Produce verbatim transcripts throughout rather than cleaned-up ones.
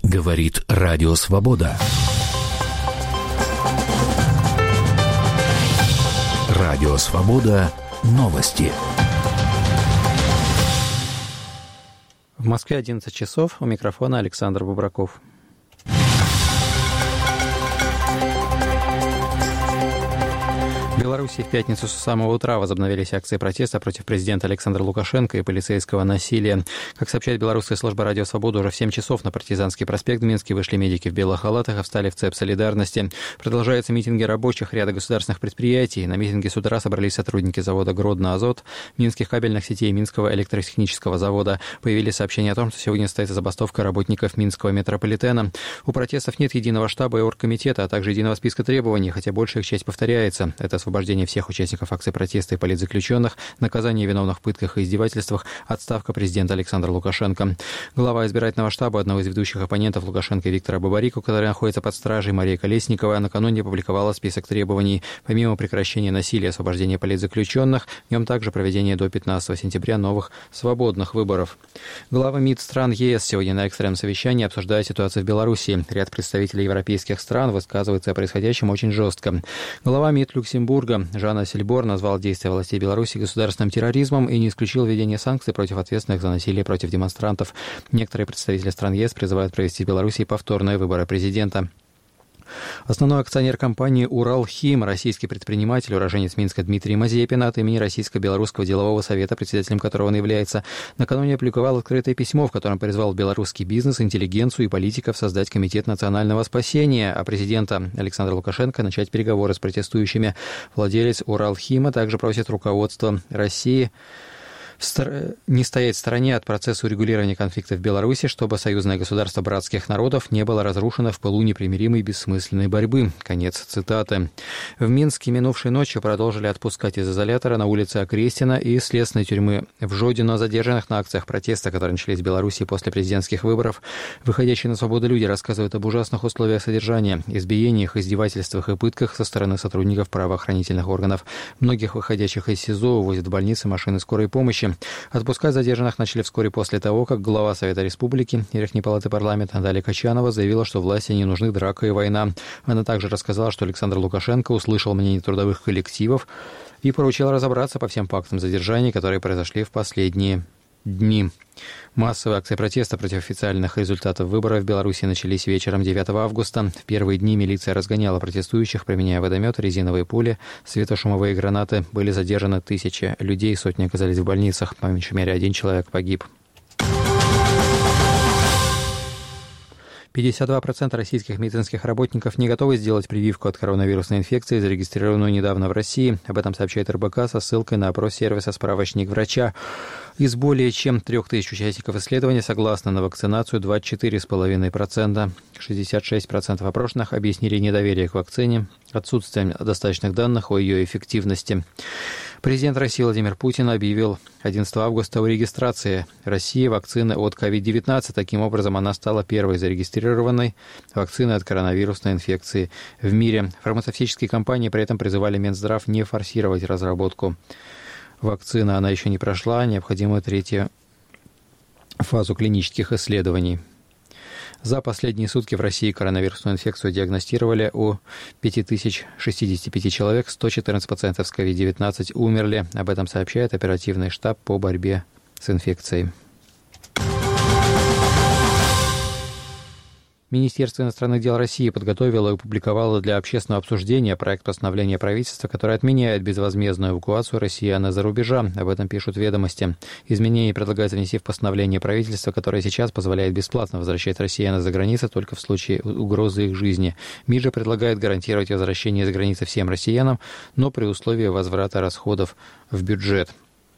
Говорит Радио Свобода. Радио Свобода. Новости. В Москве одиннадцать часов. У микрофона Александр Бубраков. В Беларуси в пятницу с самого утра возобновились акции протеста против президента Александра Лукашенко и полицейского насилия. Как сообщает белорусская служба «Радио Свобода», уже в семь часов на Партизанский проспект в Минске вышли медики в белых халатах и встали в цепь солидарности. Продолжаются митинги рабочих ряда государственных предприятий. На митинге с утра собрались сотрудники завода «Гродно-Азот», минских кабельных сетей, Минского электротехнического завода. Появились сообщения о том, что сегодня состоится забастовка работников Минского метрополитена. У протестов нет единого штаба и оргкомитета, а также единого списка требований, хотя большая их часть повторяется. Это освобождение всех участников акций протеста и политзаключенных, наказание виновных в пытках и издевательствах, отставка президента Александра Лукашенко. Глава избирательного штаба одного из ведущих оппонентов Лукашенко Виктора Бабарико, который находится под стражей, Мария Колесникова, накануне опубликовала список требований. Помимо прекращения насилия, освобождения политзаключенных, в нем также проведение до пятнадцатого сентября новых свободных выборов. Главы МИД стран ЕС сегодня на экстренном совещании обсуждают ситуацию в Беларуси. Ряд представителей европейских стран высказывается о происходящем очень жестко. Глава МИД Люксембурга Жан Ассельбор назвал действия властей Беларуси государственным терроризмом и не исключил введение санкций против ответственных за насилие против демонстрантов. Некоторые представители стран ЕС призывают провести в Беларуси повторные выборы президента. Основной акционер компании «Уралхим», российский предприниматель, уроженец Минска Дмитрий Мазепин, от имени Российско-Белорусского делового совета, председателем которого он является, накануне опубликовал открытое письмо, в котором призвал белорусский бизнес, интеллигенцию и политиков создать Комитет национального спасения, а президента Александра Лукашенко начать переговоры с протестующими. Владелец «Уралхима» также просит руководство России не стоять в стороне от процесса урегулирования конфликта в Беларуси, чтобы союзное государство братских народов не было разрушено в пылу непримиримой бессмысленной борьбы. Конец цитаты. В Минске минувшей ночью продолжили отпускать из изолятора на улице Окрестина и следственной тюрьмы в Жодино задержанных на акциях протеста, которые начались в Беларуси после президентских выборов. Выходящие на свободу люди рассказывают об ужасных условиях содержания, избиениях, издевательствах и пытках со стороны сотрудников правоохранительных органов. Многих выходящих из СИЗО увозят в больницы машины скорой помощи. Отпускать задержанных начали вскоре после того, как глава Совета Республики Верхней Палаты парламента Наталья Качанова заявила, что власти не нужны драка и война. Она также рассказала, что Александр Лукашенко услышал мнение трудовых коллективов и поручил разобраться по всем фактам задержаний, которые произошли в последние дни. Массовые акции протеста против официальных результатов выборов в Беларуси начались вечером девятого августа. В первые дни милиция разгоняла протестующих, применяя водометы, резиновые пули, светошумовые гранаты. Были задержаны тысячи людей, сотни оказались в больницах. По меньшей мере, один человек погиб. пятьдесят два процента российских медицинских работников не готовы сделать прививку от коронавирусной инфекции, зарегистрированную недавно в России. Об этом сообщает эр бэ ка со ссылкой на опрос сервиса «Справочник врача». Из более чем трех тысяч участников исследования согласны на вакцинацию двадцать четыре целых пять десятых процента. шестьдесят шесть процентов опрошенных объяснили недоверие к вакцине отсутствием достаточных данных о ее эффективности. Президент России Владимир Путин объявил одиннадцатого августа о регистрации России вакцины от ковид девятнадцать. Таким образом, она стала первой зарегистрированной вакциной от коронавирусной инфекции в мире. Фармацевтические компании при этом призывали Минздрав не форсировать разработку вакцины. Она еще не прошла необходимую третью фазу клинических исследований. За последние сутки в России коронавирусную инфекцию диагностировали у пять тысяч шестьдесят пять человек, сто четырнадцать пациентов с ковид девятнадцать умерли. Об этом сообщает оперативный штаб по борьбе с инфекцией. Министерство иностранных дел России подготовило и опубликовало для общественного обсуждения проект постановления правительства, который отменяет безвозмездную эвакуацию россиян из-за рубежа. Об этом пишут «Ведомости». Изменения предлагают внести в постановление правительства, которое сейчас позволяет бесплатно возвращать россиян из-за границы только в случае угрозы их жизни. МИД же предлагает гарантировать возвращение из-за границы всем россиянам, но при условии возврата расходов в бюджет.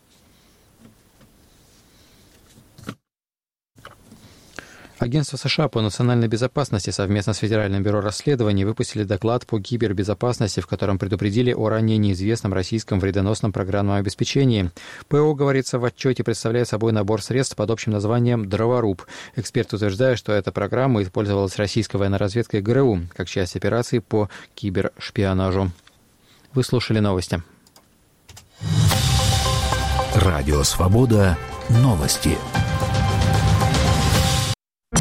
Агентство США по национальной безопасности совместно с Федеральным бюро расследований выпустили доклад по кибербезопасности, в котором предупредили о ранее неизвестном российском вредоносном программном обеспечении. ПО, говорится в отчете, представляет собой набор средств под общим названием «Дроворуб». Эксперты утверждают, что эта программа использовалась российской военной разведкой ГРУ как часть операции по кибершпионажу. Вы слушали новости. Радио «Свобода». Новости.